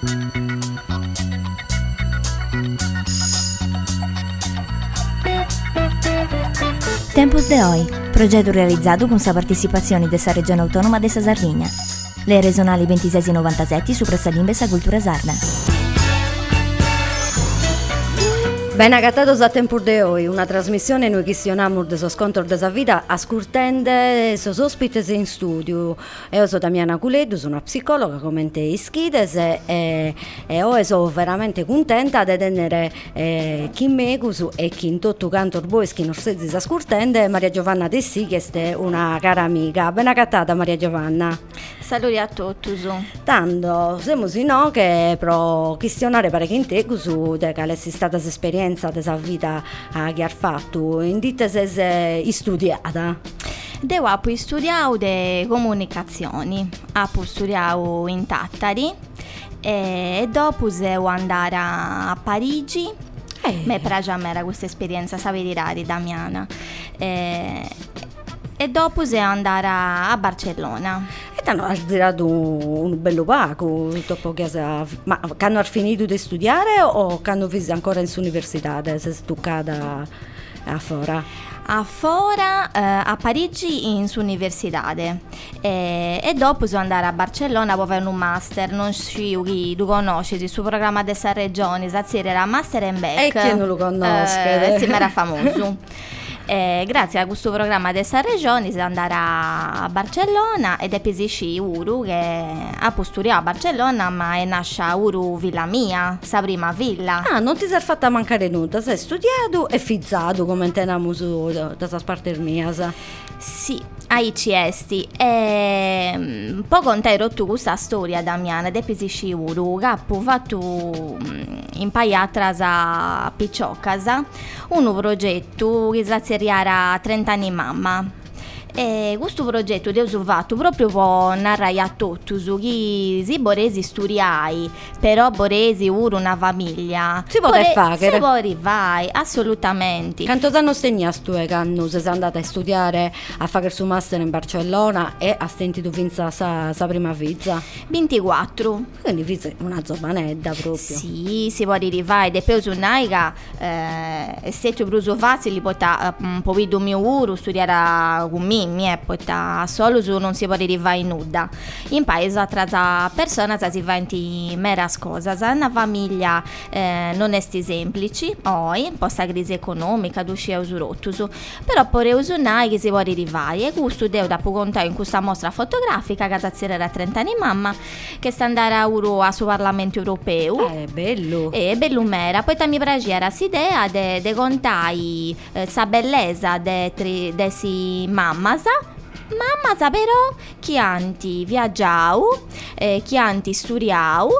Tempos de Hoy, progetto realizzato con la partecipazione della Regione Autonoma della Sardegna. Le regionali 26 e 97 su Pressalimbe e Cultura Sarda. Ben agattados a Tempus de Hoy, una trasmissione noi questionamos de so scontro de sa vita ascoltende sos ospites in studio. Io sono Damiana Culeddu, sono una psicologa come te ischides e io sono veramente contenta di tenere chi megus e chi in tutto canto bois chi non sezi ascoltende Maria Giovanna Tessi, che è una cara amica. Ben agattata Maria Giovanna. Saluti a tutti. Tanto siamo sì no che pro questionare parecchio in te su de quale è stata l'esperienza della vita che ha fatto, in dite se sei studiata. Devo apo studiato de comunicazioni, apo studiato in Tattari e dopo devo andare a Parigi. Mi piace a me questa esperienza, sapere rari Damiana. E dopo devo andare a Barcellona. E ti hanno girato un bello paco dopo che ma hanno finito di studiare o hanno visto ancora in università, se è toccata a fora? A fora, a Parigi in università e dopo sono andare a Barcellona per fare un master. Non so chi tu conosci il suo programma della regione, era Master and Back. E chi non lo conosce? Sì, ma era famoso. Grazie a questo programma della regione si andare a Barcellona ed è pesci Uru che ha studiato a Barcellona, ma è nasce Uru Villa Mia, sa prima villa. Ah, non ti sei fatta mancare nulla, sei studiato e fizzato come teniamo su da parte mia. Sì, ai ciesti. Un po' contare tu questa storia Damiana de pesci Uru che ha fatto in paiatras a Picciocasa un progetto che si era 30 anni mamma. E questo progetto è fatto proprio per narrare a tutti su chi si vorresi studiare, però vorresi una famiglia. Si può fare? Si può arrivare, assolutamente. Quanto anni stegni tu che sei andata a studiare, a fare il suo master in Barcellona e a sentito finza sa prima vita? 24. Quindi una giovanetta proprio. Sì, si può arrivare. E poi su Naica è stato più facile poter un po' di mio uro studiare con me. Solo su non si può arrivare in nuda. In paese tra persone si va in mera cose. Una famiglia non è semplice, poi posta crisi economica, duci e usurottus, però pure usunai che si può arrivare. E questo devo da contare in questa mostra fotografica che era 30 anni mamma, che sta andando a suo Parlamento europeo. È bello. È bello mera. Poi mi piaceva l'idea di contare sa bellezza di si mamma. Mamma però chi anti viaggiau, chi anti studiau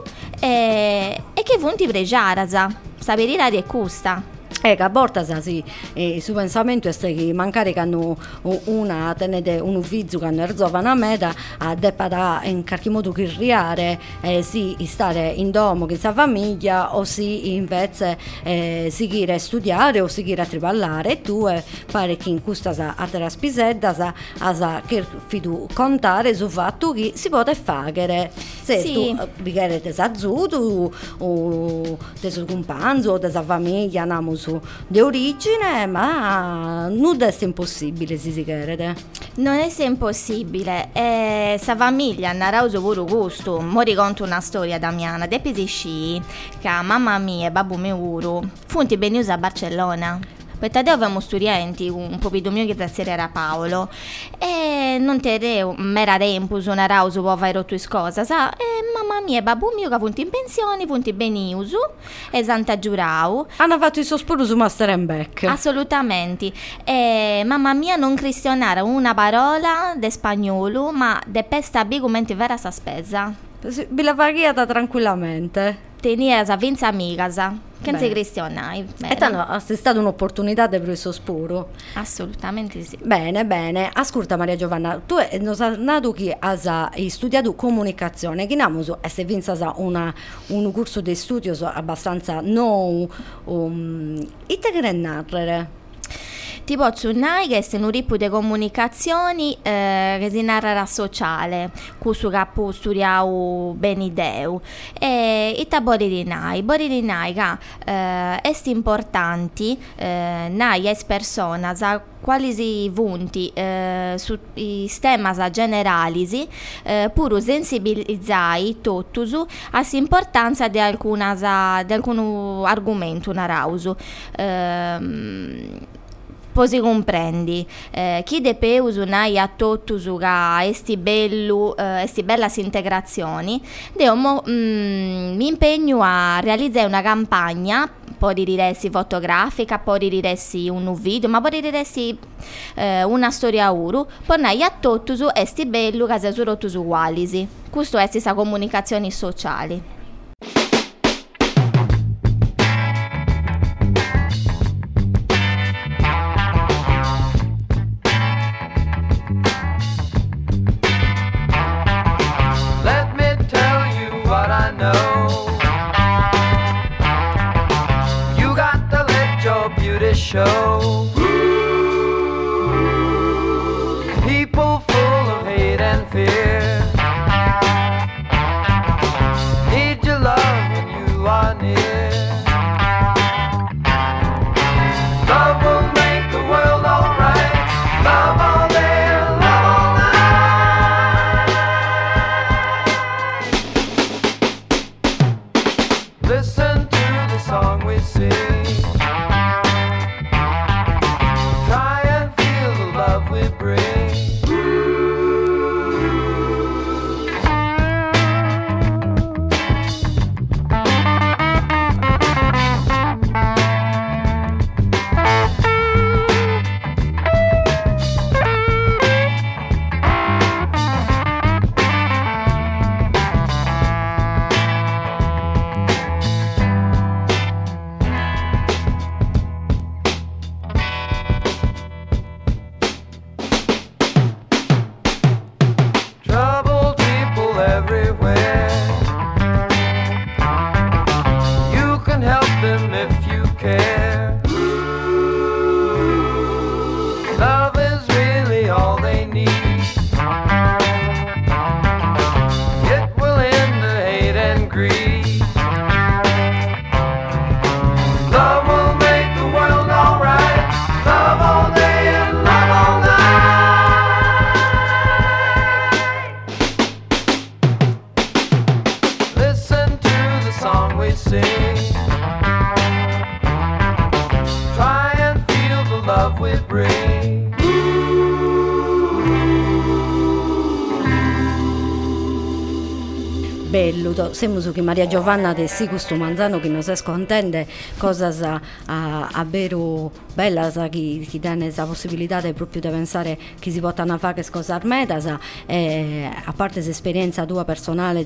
e che vunti pregiarasa, sapere l'aria è custa. Che a volte sì, su pensamento è che mancare che hanno una tenete un ufficio che hanno erzova una meta a deppa in qualche modo criare sì stare in domo che sa famiglia o sì invece seguire studiare o seguire a triballare e tu pare che in questa a te la spisetta sa che fidu contare sul fatto che si può fare se sì. Tu bigare te sa zuto o te suo compagno o te sa famiglia andiamo su di origine, ma non è impossibile si crede. Non è impossibile, sa famiglia andrà a pure gusto. Mori conto una storia Damiana, de pesci che mamma mia e babbo mio funti venuti a Barcellona. Perché avevamo studenti, un po' più mio che era Paolo, e non terreo, mera tempo su una rauso può fare tutte cose, sa? E mamma mia e babbo mio che punti in pensione, punti beniusu, e santa giurau. Hanno fatto il sospiro su Master and Back. Assolutamente. E mamma mia non cristianare una parola de spagnolo, ma de pesta bigumenti vera sa spesa. Vi la paghiata tranquillamente. Tenia sa vinza amica sa. Che non si cristianai. E è stata un'opportunità per il sospiro. Assolutamente sì. Bene. Ascolta Maria Giovanna, tu non sei nato che hai studiato comunicazione, che abbiamo e se vinsa un corso di studio abbastanza non e te che narrare? ti posso dire che è un tipo di comunicazioni che si narra sociale, questo che ho studiato bene Deu. E ti bori di nai che è importante, nai es personas quali si punti su i temas generali, pur sensibilizzai totus a l'importanza di alcun argomento narausu. Poi si comprendi, chi de peus nai a totus ca esti bellas integrazioni, mi impegno a realizzare una campagna, può diressi fotografica, può diressi un video, ma può diressi una storia uru, per nai a totus esti bellu ca se su rotus ugualisi. Questo è sa comunicazioni sociali. Show people full of hate and fear need your love when you are near. Love will make the world alright. Love all day and love all night. Listen to the song we sing. Bello, siamo su che Maria Giovanna de sì questo manzano che non si scontende cosa sa a vero bella sa chi dà la possibilità proprio di pensare che si possano fare che cosa armeta sa, a parte l'esperienza tua personale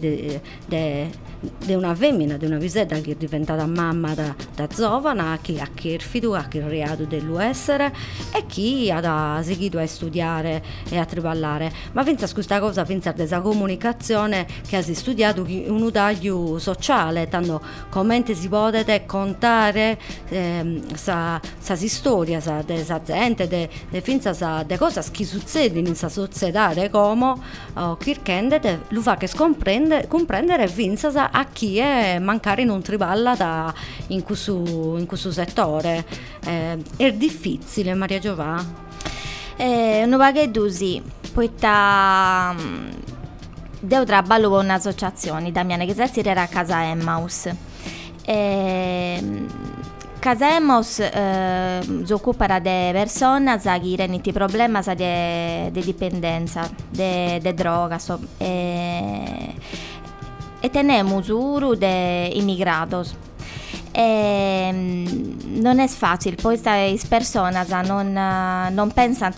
di una femmina, di una visetta che è diventata mamma da giovane, che ha chierfido, ha creato dell'essere e chi ha seguito a studiare e a triballare, ma pensa a questa cosa, pensa a questa comunicazione che ha studiato un taglio sociale, tanto come si potete contare sa storia sa de sa gente de finza sa de cose che succedono in sa società come chi rende lo fa che comprendere finza sa a chi è mancare non triballa in questo settore. È difficile, Maria Giovà? Non va che sì, poi devo traballo con un'associazione da mia che si era a Casa Emmaus. Casa Emmaus si occupa di persone che hanno problemi di dipendenza, di droga e teniamo suru di immigrados. Non è facile, poi le persone non pensano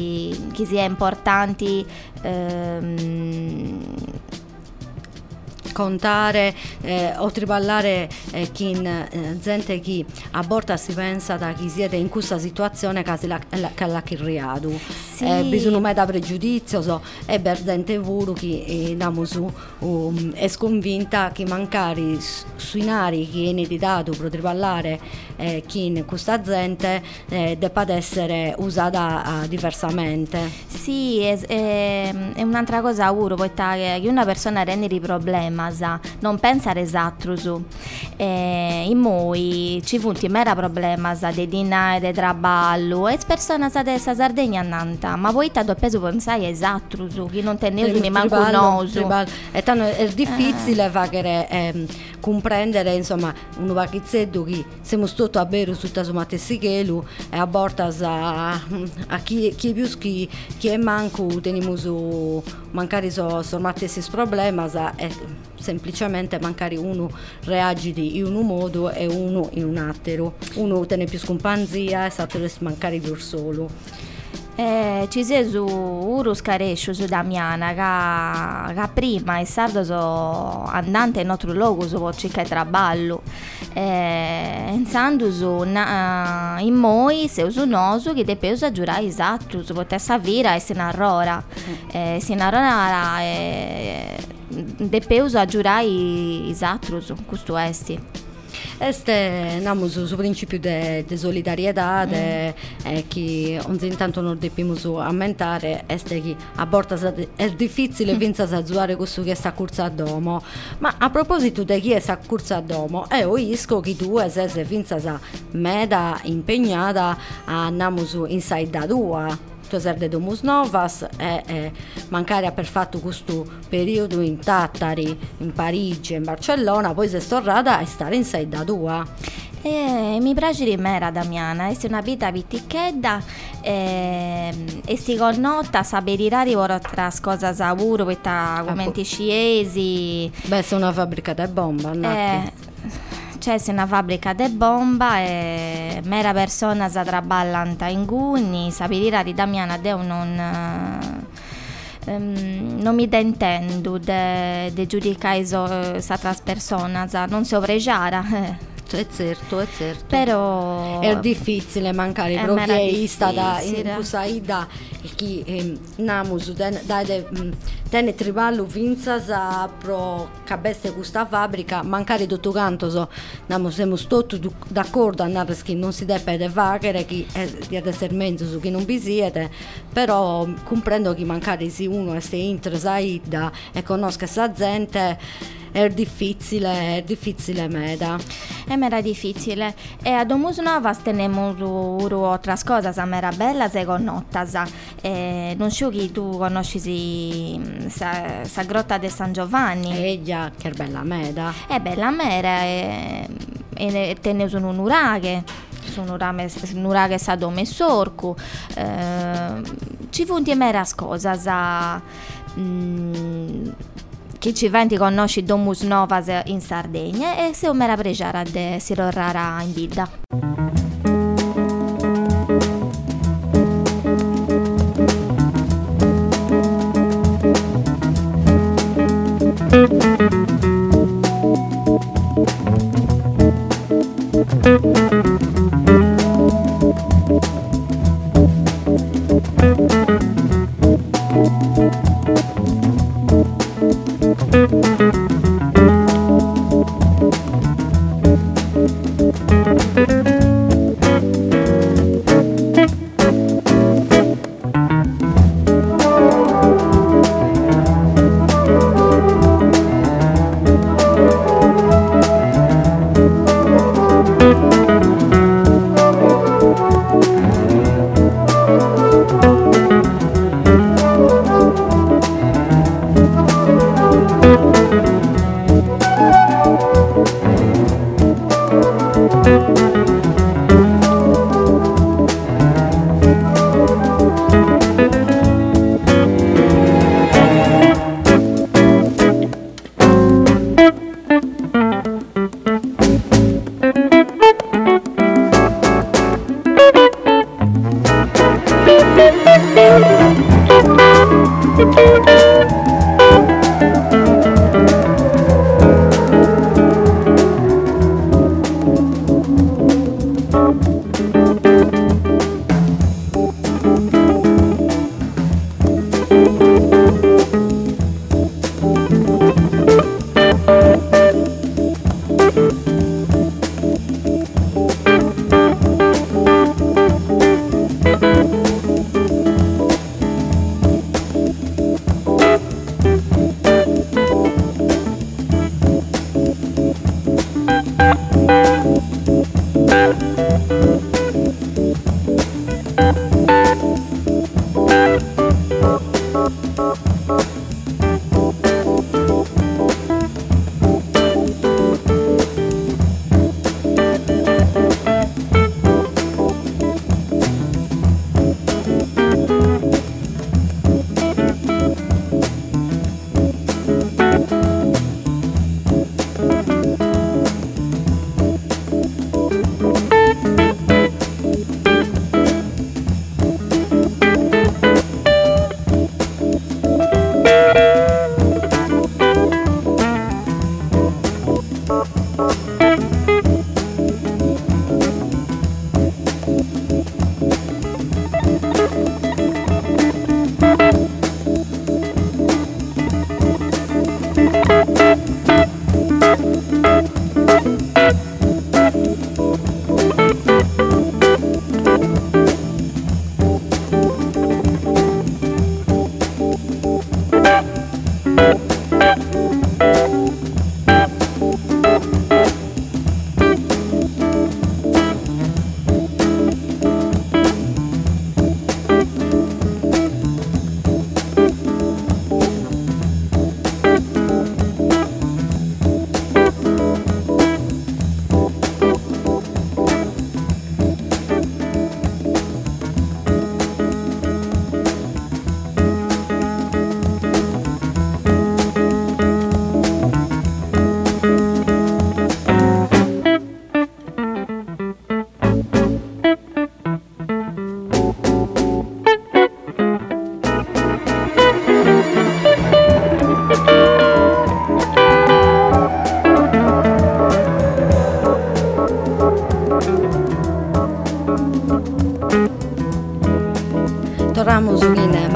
che sia importante contare o triballare chi gente chi a borta si pensa da chi siete in questa situazione che la chirriadu. Sì. Bisogna mai da pregiudizio e perdente vuru chi damo su è sconvinta che mancari sui nari che viene dato per triballare chi in questa gente debba essere usata diversamente. Sì, è un'altra cosa uro, perché una persona rende di problema, non pensa esatto su. In noi ci funti mera problema di dinare, di traballo, e persone di Sardegna nanta, ma voi tanto peso pensai esatto su, che non tenete manco un oso. È difficile fare comprendere, insomma, un vacchizzetto che siamo stati a bere su taso mattessichelu e a bortas a chi più chi è manco teniamo su mancare so mattessi problema e semplicemente mancare uno reagiti in un modo e uno in un altro, uno tiene più scompanzia e l'altro mancare più solo. Ci sei su Urus Carescio su Damiana che prima è stato andante in altro luogo su circa traballo pensando su in moi se uso noso che de peso a giurare esatto su potesse vira e se narrora de peso a giurare esatto su questo esti. Este namus su principio de solidarietà che ogni tanto non dobbiamo aumentare este che a volte è difficile pensare a giocare questo che sta corsa a domo, ma a proposito di chi è sta corsa a domo ho isco che tu sei finza meda impegnata a namus inside da tua tu sei de domus novas e mancare per fatto questo periodo in Tattari, in Parigi, in Barcellona, poi sei tornata a stare inside da tua. Mi piace di mera Damiana, è una vita vittichedda e si connota saperirare ora tra cose sauro per come sciesi. Beh, sei una fabbrica di bomba, c'è una fabbrica de bomba e mera persona si traballanta in gugni, sapere di Damiana Deo non mi intendo de giudicare questa persona, non si ovreggiara. È certo. Però è difficile mancare proprio è stata in questa ida che namus tenne triballo finza pro cabeste questa fabbrica mancare tutto canto namus siamo tutti d'accordo a narre che non si deve fare che di essere mezzo su che non vi siete, però comprendo che mancare se uno è interessato e conosca questa gente è difficile meda. È mera difficile. E a Domus Novas teniamo altre cose, mera bella, se connottas. Non so che tu conosci sa grotta di San Giovanni. Già, che bella meda. È bella mera e teniamo un uraghe. Sono un uraghe sa dome sorco. Ci funti mera cose che ci venti conosci Domus Novas in Sardegna e se un mera pregiara de si rorrara in vita.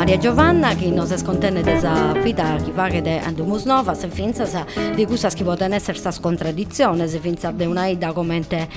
Maria Giovanna che nos scontene desa vita che va che de andumus nova se finza sa di questa che poten essere sta contraddizione se finza de una ida commente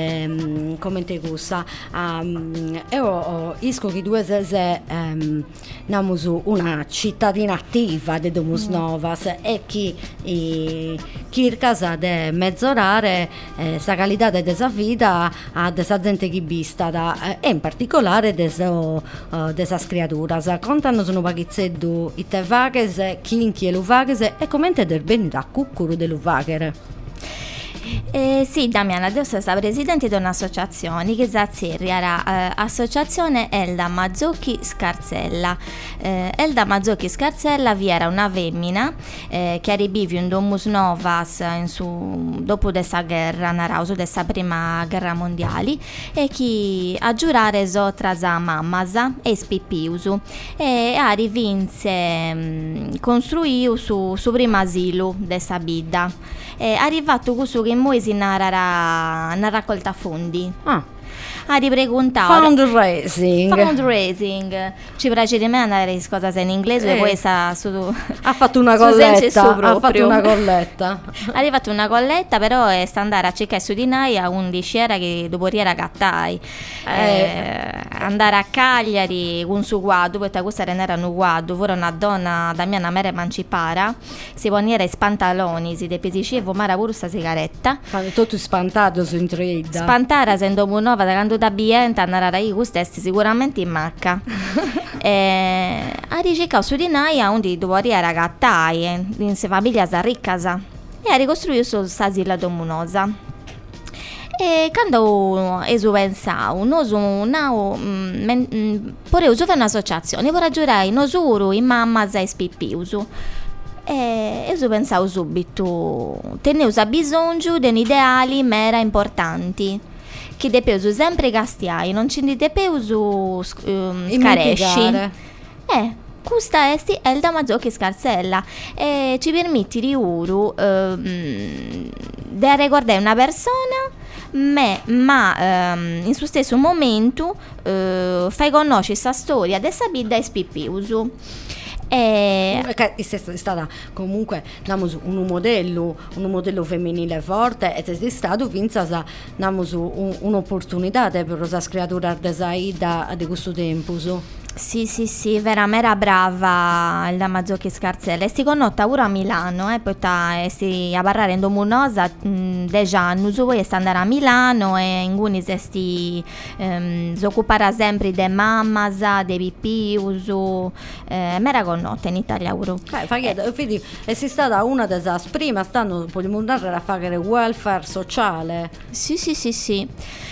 gusta io isco che due se namus una cittadina attiva de domus novas e chi circa de mezzorare sa qualità de sa vita a de sa gente che vista e in particolare de sa creaturas. Contanos un paghizeddu ite vaghes, chinchi e lu vaghes e commente del bene da cuccuru de lu vaghere. Sì, Damiana, io sono presidente di un'associazione che si chiama Associazione Elda Mazzocchi Scarsella. Elda Mazzocchi Scarsella vi era una femmina che arrivivi in domus novas dopo questa guerra, narauso dessa prima guerra mondiale, e che a giurare sotra sa mammas e spippiusu e arrivinse costruiu su primo asilo dessa bidda. Arrivato questo che moi si narrerà una raccolta fondi. A ripreguntare fundraising. Ci piace di me andare a cose in inglese e poi ha fatto una colletta. Ha fatto una colletta, però è sta andare a cercare su di noi a 11 era che dopo era gattai. Andare a Cagliari con su guado, perché questa era un guado, ora una donna da mia mera emancipara, si poneva i pantaloni, si depesicevo mara pure sta sigaretta. Tutto spantato su intrida. Spantara se dopo nova da quando da bienta andare a rai gustesti sicuramente in macca. A ricercare su di noi a undi dopo era gattai, in se famiglia sa riccasa e a ricostruire su s'asila domunosa. E quando esu pensau, nosu nau pure usu fe un'associazione, per aggiurai nosuru in mammas e spippiusu. E esu pensau subito, teneus a bisogno di ideali mera importanti, che depeusu sempre castiai, non ci depeusu scaresci. Questa è Elda Mazzocchi Scarsella e ci permette di uru di ricordare una persona ma in suo stesso momento fai conoscere questa storia dessa vita e spippiusu. Che è stata comunque un modello femminile forte ed è stato finza un'opportunità per le creature di questo tempo. Sì, veramente brava Elda Mazzocchi Scarsella. E si conosce pure a Milano, poi si a parlare in domunosa 10 anni, poi sta andare a Milano e in cui si occuperà sempre di mammas, di pippius, mera conosce in Italia pure. Quindi è stata una delle prime, stanno andare a fare welfare sociale. Sì.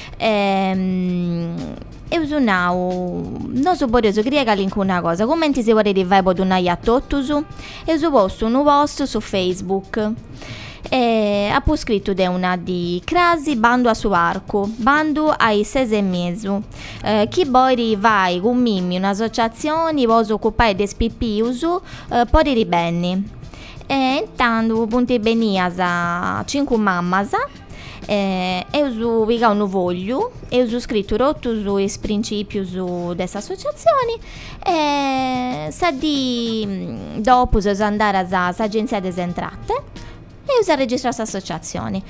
Eu non so curioso, queria che una cosa, come ti si vuole rivare per una iattotusu, eu so posto un post su Facebook, ha poi scritto di una di crasi bando a suo arco, bando ai 6 mesi, chi poi vai con Mimmi, un'associazione, posso occupare di spippiusu, poi ribenni. Intanto, punti benias a 5 mammas, eu su viga un voglio, eu su scritto rotto sui principi su dessa associazione e sa di dopo so andare a agenzia delle entrate e usa registrare questa associazione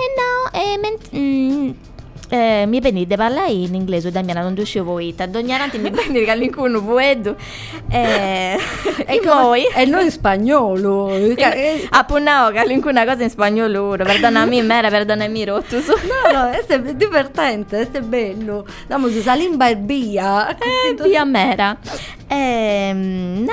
mi prendi di parlare in inglese da mia non riuscivo ita d'ognorante mi prendi che all'incuno vuedo e noi in spagnolo appunto che all'incuna cosa in spagnolo perdonami rotto no è divertente è bello damo su salimba e via mera in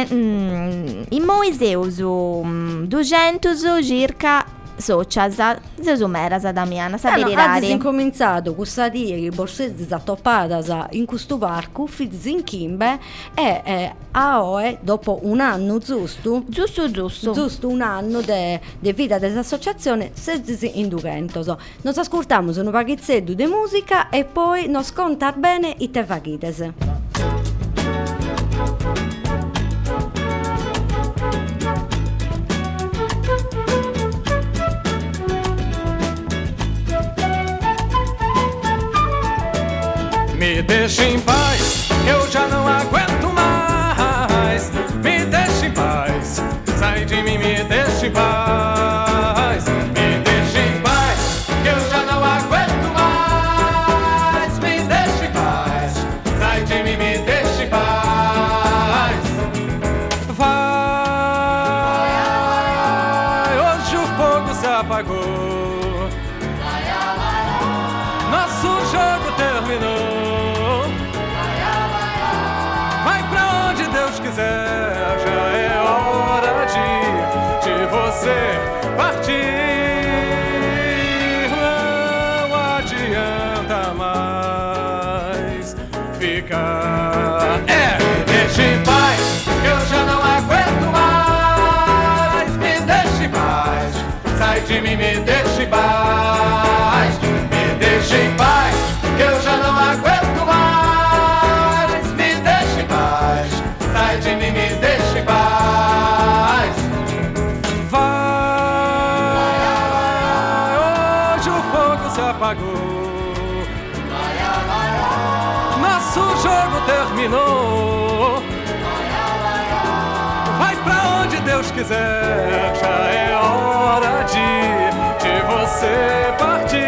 Moiseu su 200 circa socias zesumera sa Damiana ha incominciato questa dia che borsette toppata in questo parco fiz in Kimbe e dopo un anno giusto un anno di vita dell'associazione si inducentos nos ascoltamos un paghizzetto di musica e poi nos contar bene i te faghites. Me deixa em paz, eu já não aguento mais. fogo se apagou, nosso jogo terminou. Vai pra onde Deus quiser, já é hora de você partir. Não adianta mais ficar. Me deixe em paz, eu já não aguento mais. Me deixe em paz, sai de mim, me deixe em paz. Me deixe em paz, que eu já não aguento mais. Me deixe em paz, sai de mim, me deixe em paz. Vai, hoje o fogo se apagou, nosso jogo terminou. Vai pra onde Deus quiser, já é hora de você partir.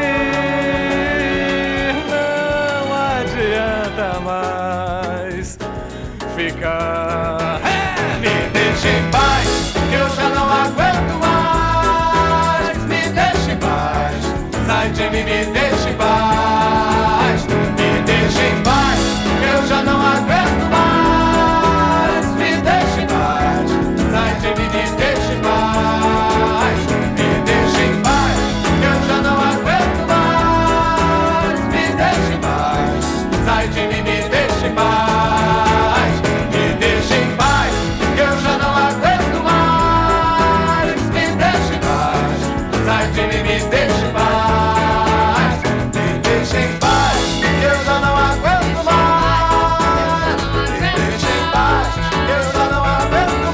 Não adianta mais ficar. Me deixe em paz, que eu já não aguento mais. Me deixe em paz, sai de mim, me deixe em paz. Me deixe em paz, que eu já não aguento mais. Me deixe em paz, sai de mim, me deixe em paz. Me deixe em paz, que eu já não aguento mais. Me deixe em paz, sai de mim, me deixe em paz. Me deixe em paz, que eu já não aguento mais. Me deixe em paz, sai de mim, me deixe em paz. Me deixe em paz, que eu já não aguento mais. Me deixe em paz, que eu já não aguento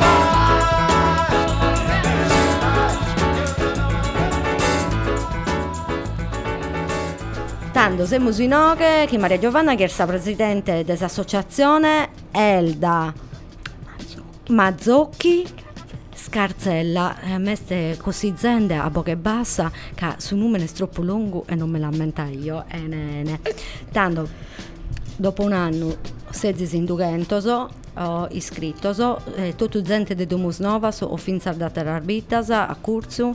mais. Tanto siamo in Oche che Maria Giovanna, che è la presidente dell'associazione Elda Mazzocchi Scarzella. A me ste così zende a poco e bassa, che su numero è troppo lungo e non me l'ammenta io. Tanto dopo un anno se disindugentoso ho iscrittoso, tutto gente di Domus Novas o fin sardata arbitas a Curzu.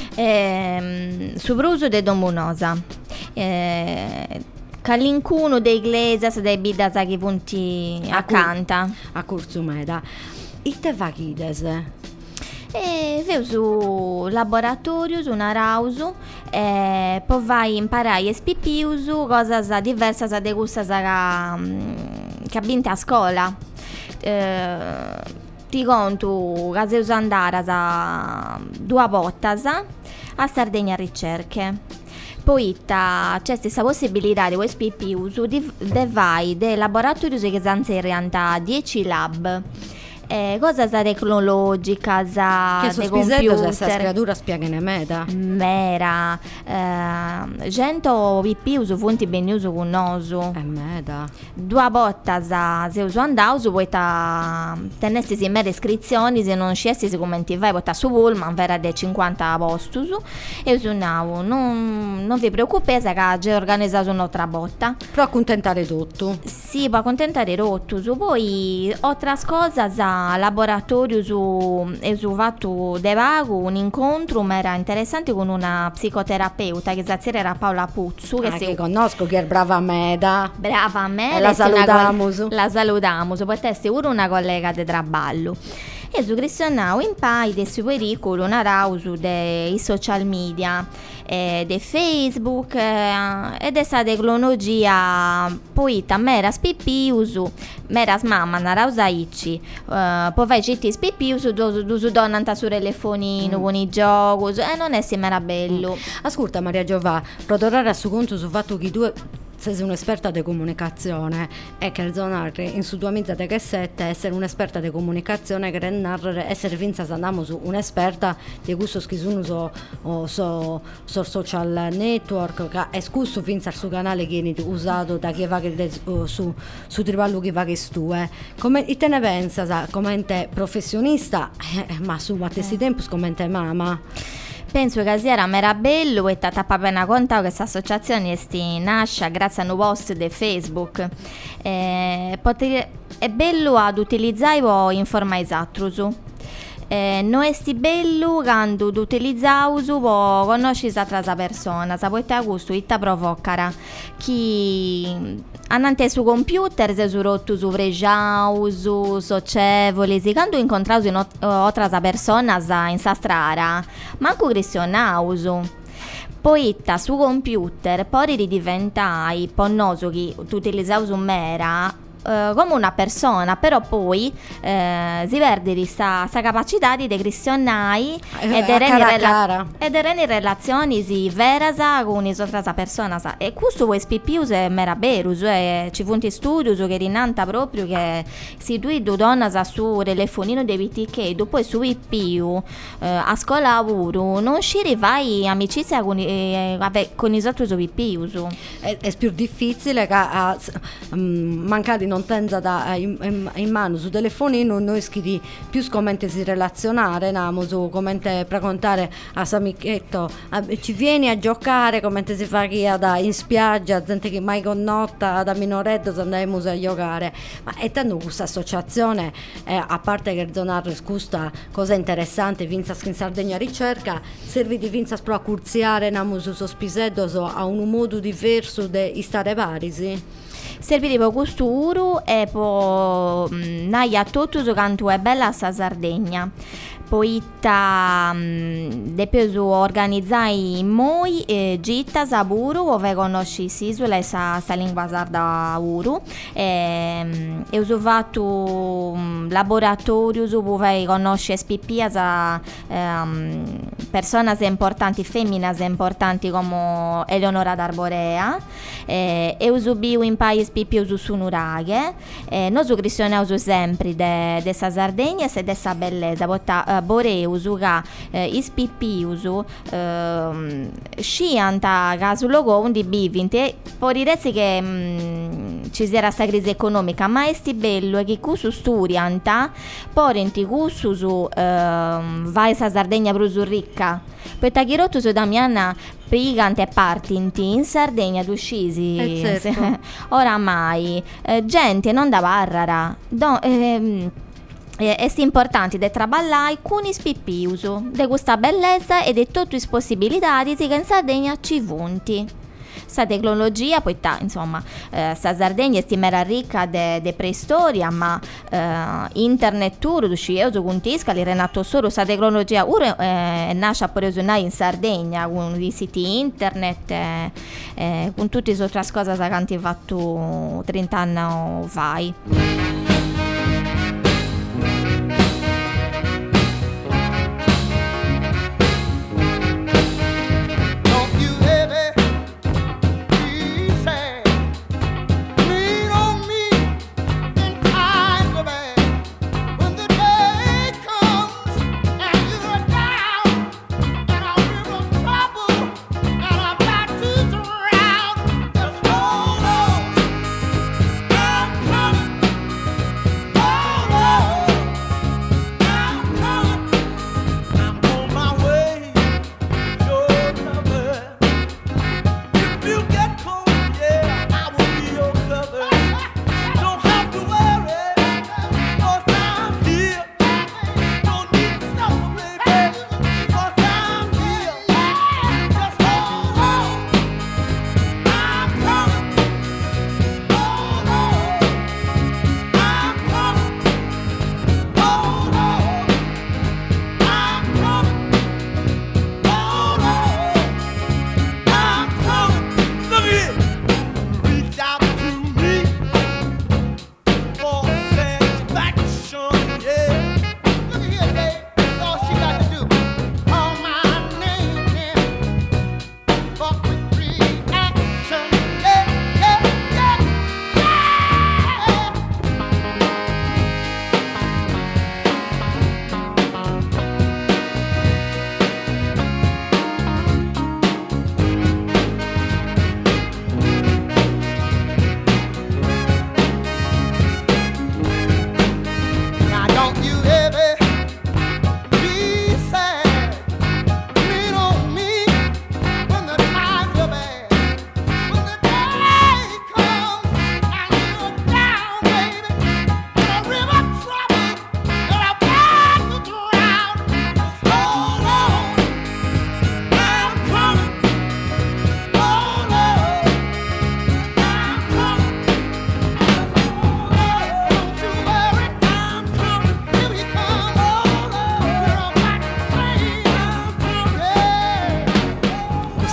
Su Bruso de Domunosa. Calincuno dei Iglesias dei Bidas che punti acanta A Curzu Meda. Ite vaghides? Vedo su laboratorios, una rausu, poi vai imparare spipiusu, cose diverse da gustas che abbiate a scuola. Ti conto che sei andare a 2 volte a Sardegna Ricerche. Poi c'è questa possibilità di spipiusu di vai dei laboratori che sono in realtà 10 lab. Cosa tecnologica, che dei computer, questa computer, creatura spiegane meda. mera, gente pipiusu fonti beniusu con nosu. Meda. 2 volte se uso andausu poi tenessi in mera iscrizioni, se non sciessi come ti vai poi su Pullman vera de 50 postus e uso non vi preoccupate che già organizzato un'altra botta. Però accontentare tutto. Sì, per accontentare rottus. Poi altre cose laboratorio su fatto de vago un incontro ma era interessante con una psicoterapeuta che zazzera era Paola Puzzu Che conosco, che è brava meda. brava a me E la salutiamo. la salutiamo può essere pure una collega di traballo e su Cristianau in pai del suo pericolo una rausu dei social media de Facebook e dessa tecnologia poi mera spipiusu mera mamma na rausaici poi vai citti spipiusu su donna su telefonino con i giochi e non è mera bello. Ascolta Maria Giovà, per tornare a su conto sul fatto che tu sei un'esperta di comunicazione e che il zonare in su tua mezza di cassette essere un'esperta di comunicazione che narrare essere finza se andiamo su un'esperta di questo che sono so social network che è scusso finza al suo canale che è usato da chi va che su triballo che va che stu come te ne pensa come te professionista ma su a questi tempi come te mamma. Penso che sia mera bello e t'ha appena contato che questa associazione nasce grazie a un post di Facebook. È bello ad utilizzare in forma esatta. non è bello quando tu utilizzaus po conosci s'altra persona, poiché questo itta provocara chi annante su computer se su rottu su fregiaus, socievoli, quando incontraus in otras personas in sa strada, manco questionaus. Poitta su computer poi ridiventai ponnoso che tu utilizzaus un mera come una persona, però poi si perde questa capacità di questionare ed erano in relazioni veras con le altre persone, e questo può spipius è meraberus, ci funti studios che rinanta proprio che si due donne su telefonino dei viti che dopo su più a scuola lavoro non sciri vai amicizia con i altri più è più difficile che mancare non tenza in mano su telefonino noi scrivi più come si relazionare su come precontare a s'amichetto ci vieni a giocare come si fa in spiaggia gente che mai connota da minoretto se andiamo a giocare, ma è tanto questa associazione a parte che donare questa cosa interessante vinza in Sardegna ricerca serve di vinza per accurziare su sospiseddo a un modo diverso di stare parisi. Servirebbe questo uru e poi naia tutto quanto è bella sa Sardegna. Poitta depesu organizzai moi gitta saburu ove conosci s'isula e sa lingua sarda uru e uso fatto laboratorius dove conosci SPP sa persone importanti, femmine importanti come Eleonora d'Arborea e uso biu in paese SPP su Nuraghe noi su cristianiamo sempre de sa Sardegna e de sa bellezza Boreus che ispippius scianta che sul logo di bivinte poi diresti che ci sia sta crisi economica ma è bello che questo sturianta porenti questo su vai sa Sardegna brusu ricca perché chirotto su Damiana prigante partinti in Sardegna d'uscisi certo. Oramai gente non da barrara è importante di traballare con i spippius di questa bellezza e di tutte le possibilità che in Sardegna ci vunti. Sta tecnologia poi insomma sta Sardegna è ricca di preistoria ma internet tour io con Tiscali Renato Soro sta tecnologia ora nasce per usare in Sardegna con i siti internet con tutte le altre cose che hanno fatto 30 anni fa.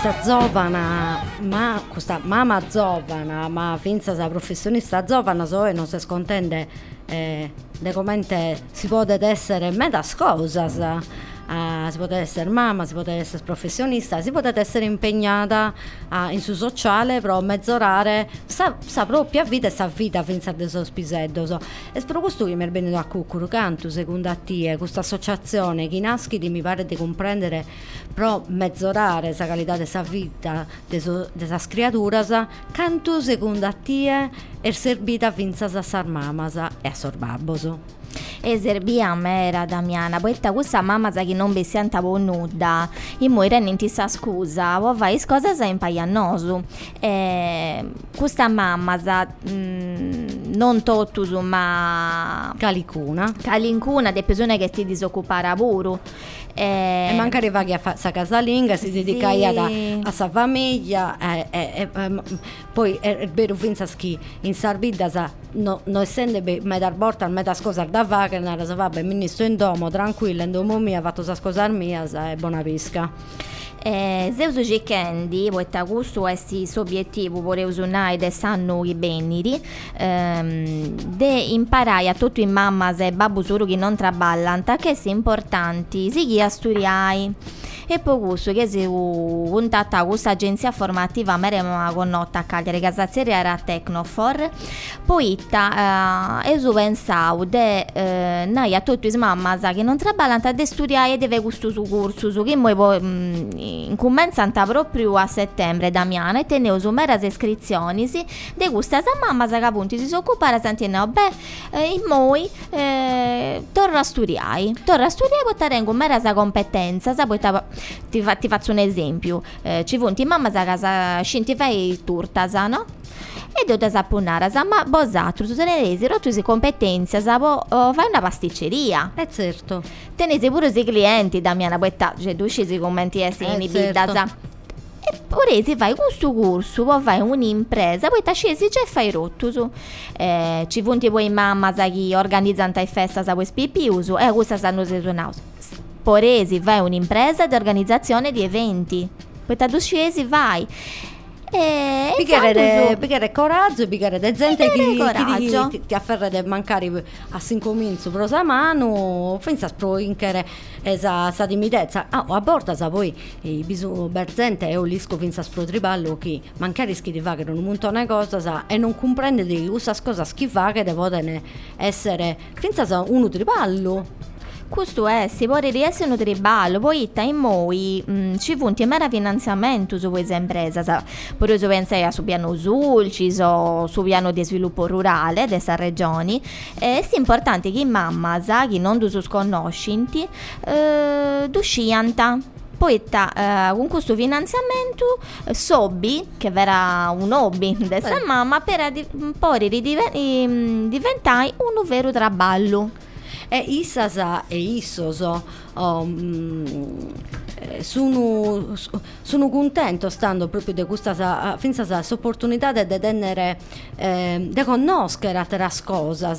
questa giovana, ma questa mamma giovana, ma finza sa professionista giovana, so e non si scontende de commente si può essere medas cosas. Si può essere mamma, si può essere professionista, si può essere impegnata in su sociale per migliorare sa propria vita e sa vita finza del suo spiseddo. E per questo che mi è venuto a cucuru canto secondo a te questa associazione che nasce di mi pare di comprendere pro migliorare la qualità della vita della creatura, canto secondo a te è servita finza a sar mamas e a sor babboso. E serbia mera Damiana, poitta questa mamma sa che non vi senta nuda, e muore non ti sa scusa, o vai cosa sa impaianosu. Questa mamma sa non tottusu ma calincuna de persone che si disoccupara pure. E magari va a sa casalinga, si dedica a sa famiglia, poi è vero finza che in Sarbida non essendo metar borta metas cosas da va che nara sa vabbè ministro in domo tranquilla in domo mia fatto sa cosas mia e buona pesca. Zeus Cechendi, poitta questo è il suo obiettivo, vorrei usare de sanno i beniri, de imparare a tutti i mammas e babbu solo che non traballano, che sono importanti, si chi a studiare. E poi questo che si contatta questa agenzia formativa merema con nota a Cagliari Casazzeria era Tecnofor poi e su pensavo de noi a tutti i mamma che non traballano di studiare e deve questo su corso su che poi incommenziano proprio a settembre Damiana e tenevo su mera iscrizioni di questa mamma che appunto si occupare santino in noi torno a studiare portare in mera competenza ti faccio un esempio, ci punti mamma sa casa scinti fai turta no? E devo sapponare ma bosatru tu te ne resi rotto di competenza fai una pasticceria certo tenete pure i clienti Damiana poitta cioè tu scesi commenti in vita e pure si fai questo corso poi fai un'impresa poi ti scesi già e fai rotto ci punti poi mamma sa chi organizzano tai festa sa poi spipiuso e questa sanno se tornauso poresi vai un'impresa di organizzazione di eventi poi tu scesi vai perché coraggio perché de gente che ti afferra di mancare a sincominzo prosa mano pensa pro inchere sa timidezza a borda sa poi bisogno berzente e olisco pensa pro triballo che mancare schi di fa che non un montone cosa e non comprende di questa cosa schifa che devono essere pensa sa uno triballo. Questo si può essere un triballo, poi in noi ci punti mera finanziamento su questa impresa, per esempio pensare su piano sulci, su piano di sviluppo rurale di questa regione, è importante che mamma sa che non tu sconoscenti scianta. Poi con questo finanziamento sobbi, che era un hobby di questa mamma, per poi diventare un vero traballo. E issasa e issoso sono contento stando proprio di questa finza opportunità di tenere di conoscere altre cose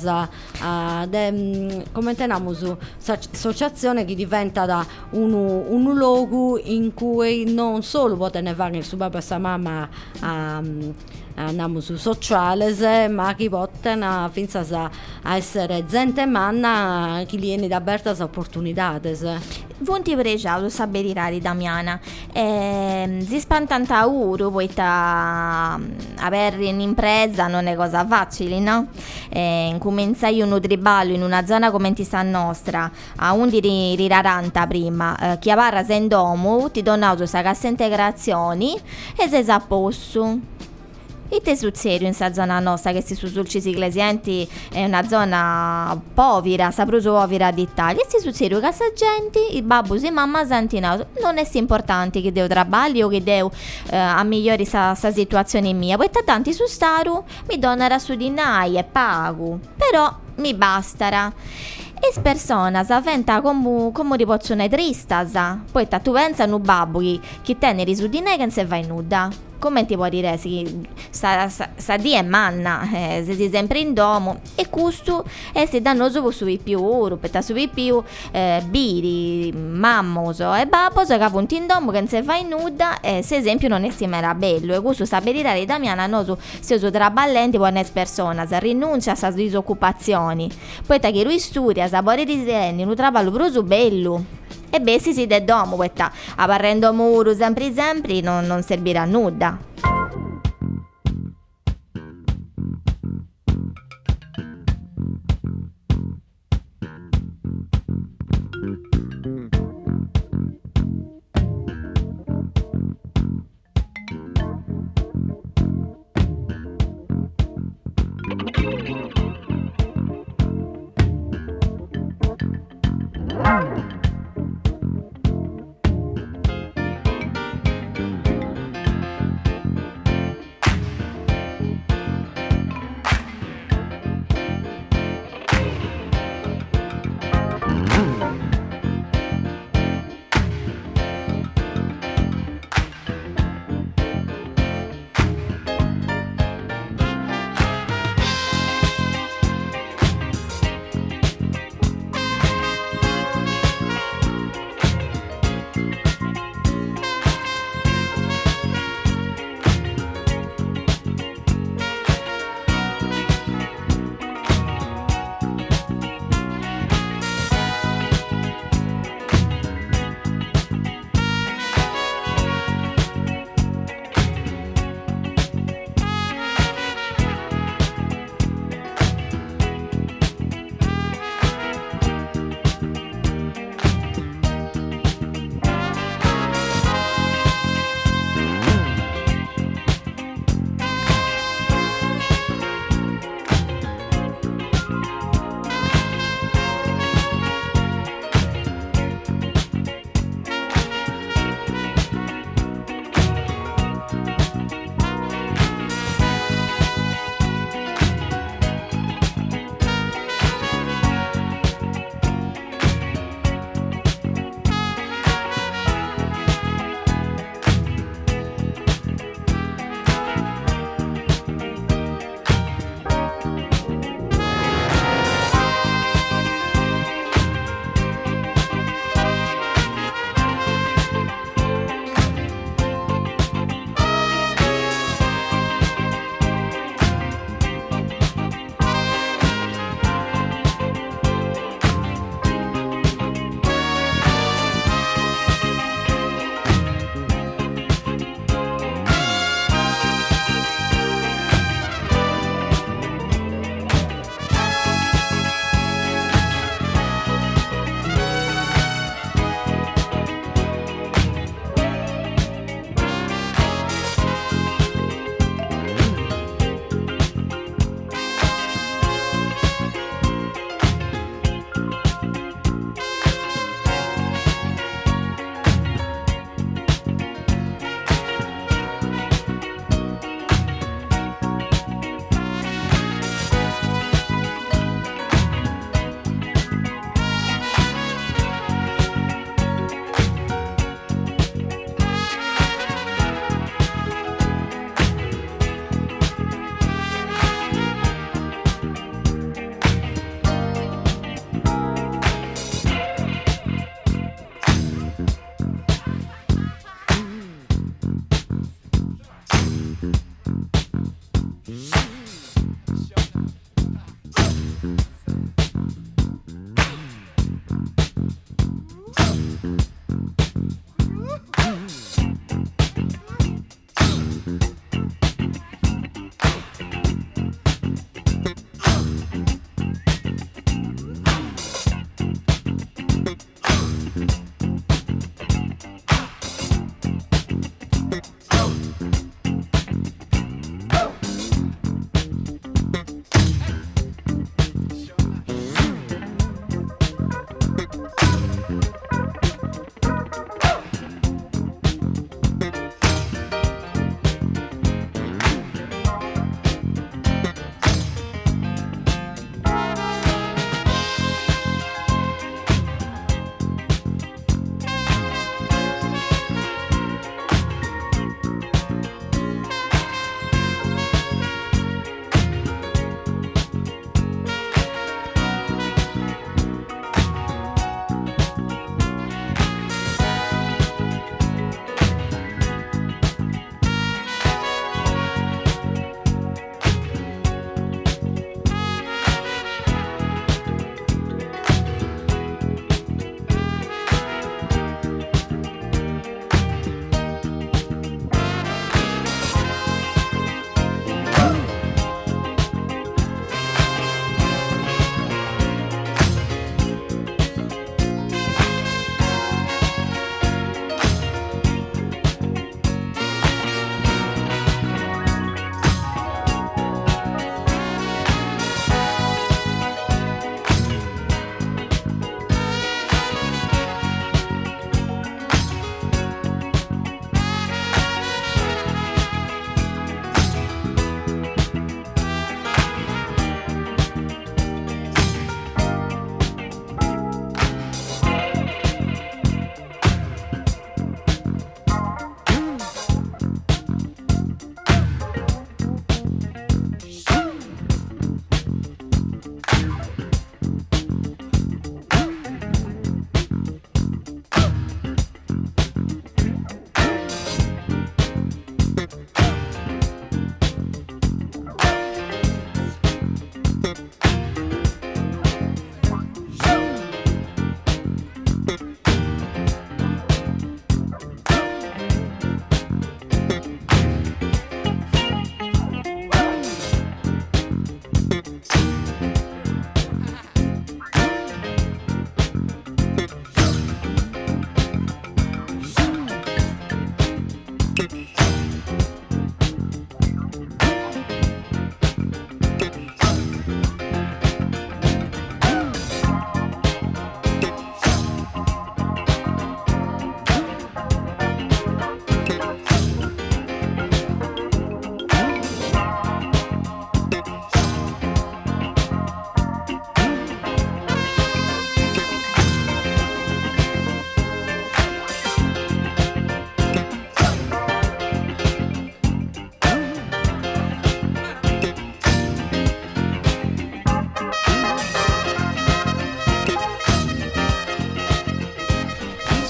come teniamo su associazione che diventa da un luogo in cui non solo può tenere su papà e sa mamma andiamo su sociale ma che possono finza a essere gente manna che viene da aperta opportunità. Vonti pregiato saberire Damiana si spantanta euro poi avere un'impresa non è cosa facile no? Cominciai un triballo in una zona come questa nostra a un di riraranta prima chi avarra in domo ti donavo questa cassa integrazioni e se sa posto. E te sul serio in questa zona nostra che si sulci clienti è una zona povera, sapruso povera d'Italia e si sul serio che sa gente, i babbo e mamma santinato non è importante che devo traballi o che devo a migliori sa situazione mia, poi tanti su staru mi donara su di nai e pago, però mi bastara. E persona saventa come di possono trista poi tu pensa un babbo che teneri su di ne che non se vai nuda come ti può dire, sta di è manna, se si sempre in domo, e questo è se dannoso per su più, per su più biri, mammoso e babboso che appunto in domo che non si fa in nuda, se esempio non è era bello, e questo sta per dire Damiana noso se uso traballenti buone persone, se rinuncia a disoccupazioni, poi che lui studia, sapore di sereni, un traballo bruso bello. E beh, si de domo, questa a parrendo muro sempre non servirà a nulla.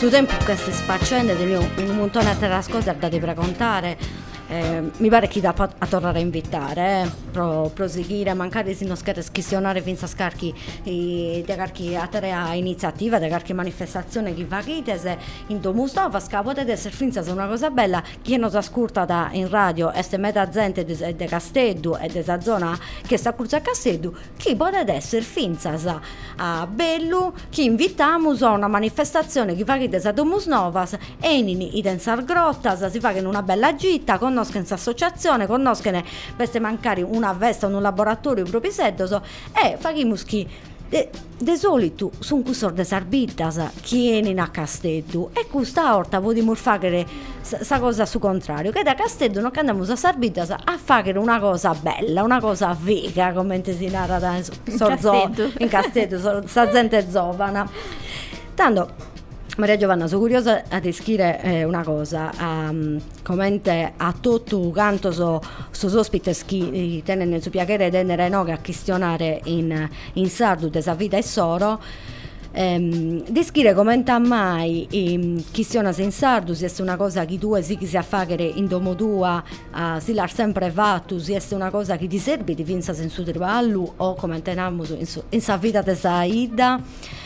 su tempo queste faccende tengo un montone a terra cose da ti precontare. Mi pare che da a tornare a invitare pro proseguire magari se non schizionare finza scarchi di carchi a terra iniziativa di carchi manifestazione che va se in Mustafa potete essere finza se una cosa bella chi non si ascolta in radio e se meta gente de Casteddu e della zona che sta cruzza a Casteddu chi potete essere finza a Bellu chi invitiamo a una manifestazione che fa che da Domus Novas e in Densar Grottas si fa che in una bella gita conoscono questa associazione, conoscono queste mancari una vesta, un laboratorio proprio seddoso e facciamo che de solito sono questi de sarbitas che viene a Casteddu e questa volta vogliamo fare questa cosa su contrario che da Casteddu non andiamo a sarbitas a fare una cosa bella, una cosa vega come si narra in Casteddu, sta gente giovane tanto. Maria Giovanna, sono curiosa a descrivere una cosa, commente a tutto quanto so ospiti che tengono il suo piacere di tenere noi a questionare in sardo della vita e soro, descrivere commenta mai questione in sardo se è una cosa che tu sì che si a fare in domo tua, si l'ha sempre fatto, se è una cosa che ti serve di finza in suo triballo o come teniamo in sa vita della ida.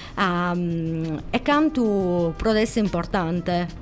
E canto protesto importante.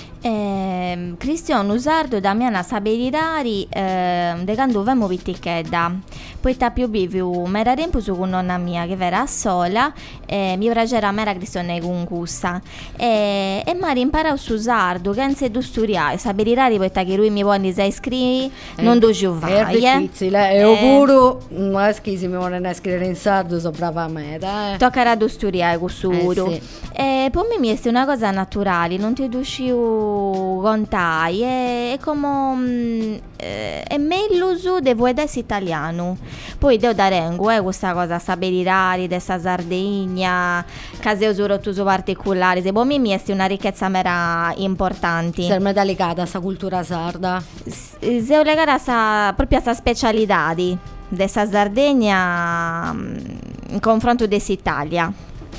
Cristiano Usardo da mia saberirari de quando vemo vittichedda poi più vivo mera tempo su con nonna mia che vera sola mi piaceva mera Cristione con gusta e mari imparavo su Usardo che anzi du studiare saberirari poi che lui mi vuole se scrivi non do giovai è difficile e pure non è che si mi vuole scrivere in sardo so brava meta toccherà du studiare con suro sì. E poi mi è una cosa naturale non ti riuscivo contai è come è meglio su devo essere italiano poi devo dare questa cosa saberirari dessa Sardegna case usuro particolari se poi mi è una ricchezza mera importante serve delicata sta cultura sarda se ho legata proprio a sta specialità dessa Sardegna in confronto dell'Italia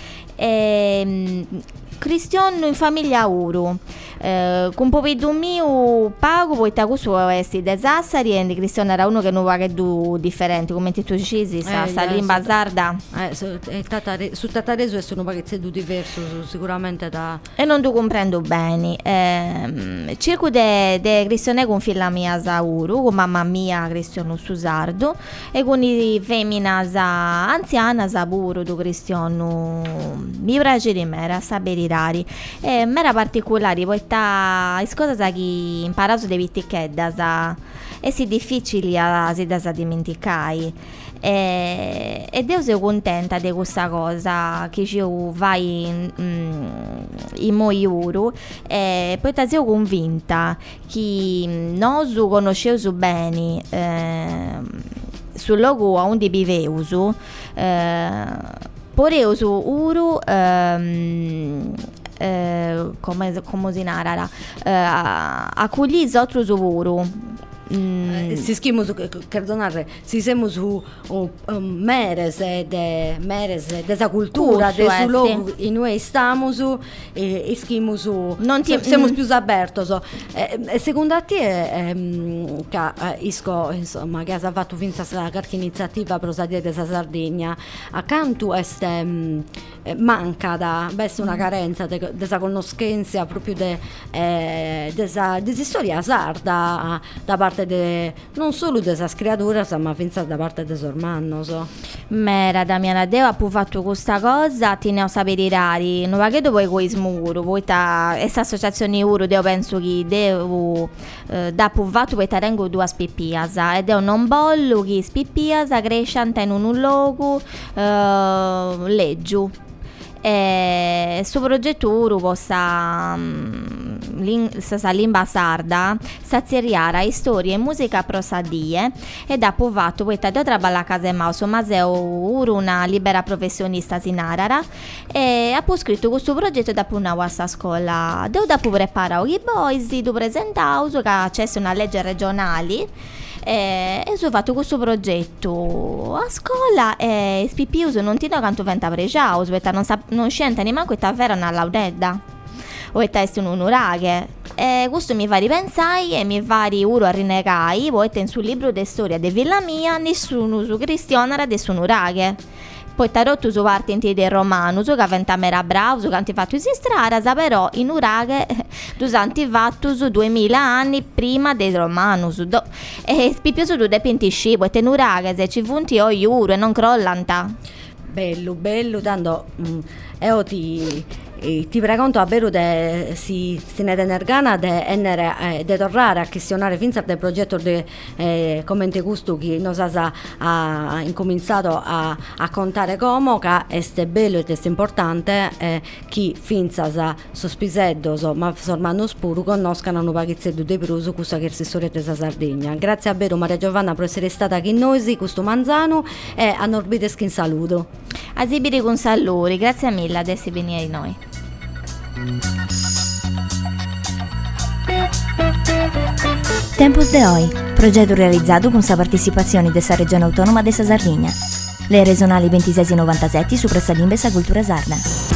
Cristiano in famiglia Uru con povedo mio pago poi ta questo esti de Sassari e di Cristiano era uno che non va che du differente come tu dici sa limba sarda su Tatareso è un pacchetto diverso sicuramente da e non tu comprendo bene circo de Cristiano con figlia mia Sauru con mamma mia Cristiano Susardo e con i femmina anziana Saburo do Cristiano mi piace di mera sapere rari mera particolari poi sta cosa che imparato de vittichedda e si difficili a si da dimenticare e Dio sei contenta di questa cosa che io vai in Moiuru e poi sei convinta che noi conosciamo bene sul luogo onde viveusu poreusu uru come si narra accugli altro uvuru si schimo su perdonare si siamo su meres de sa cultura de su luogo in noi stiamo su e schimo su non ti siamo più aperto secondo te isco insomma che ha fatto finza qualche iniziativa per la dieta della Sardegna accanto manca da una carenza della conoscenza proprio della storia sarda da parte non solo della creatura ma pensa da parte dei sormanno mera Damiana Deo ha fatto questa cosa ti ne ho sapere rari non va che dopo poi smuro poi questa associazione Uro Deo penso che devo da puvato poi tengo due spippiasa ed è un bollo che spippiasa cresce in un luogo leggio e sto progetto Uro possa limba sarda sazieriara storie e musica prosadie ed ha provato poi da traballa a casa Mauso Maseo Uro una libera professionista sinarara e ha scritto questo progetto da una questa scuola devo da preparare i boys do presentare che c'è una legge regionale e ho fatto questo progetto a scuola e spippiuso non ti do quanto venta pregiaus perché non scende neanche questa vera una laudedda o è un uraghe. E questo mi fa ripensare e mi fa uro a rinnegai, poi in sul libro di storia di Villa Mia nessuno su cristiano era di un uraghe. Poi tarotto su parte in del romano, su che era bravo, su che hanno fatto esistrare, però in uraghe dusanti fatto su 2000 anni prima del romano, e spipioso tu de pentisci, poi in uraghe se ci funti o iuro e non crollanta. Bello, tanto io ti pregonto a vero de si ne tener gana de tornare a questionare finza del progetto de come te gusto che nos ha incominciato a contare come che è bello ed è importante chi finza sa sospiseddo ma formando spuru conoscano un pagizzetto de pruso questa che si storia della Sardegna. Grazie a vero Maria Giovanna per essere stata qui noi questo Manzano e a Norbides in saluto. A Zibiri con saluri, grazie mille adesso venire di noi. Tempos de Hoy, progetto realizzato con la partecipazione della Regione Autonoma della Sardegna. Le regionali 26 e 97 su Pressa Limbesa Cultura Sarda.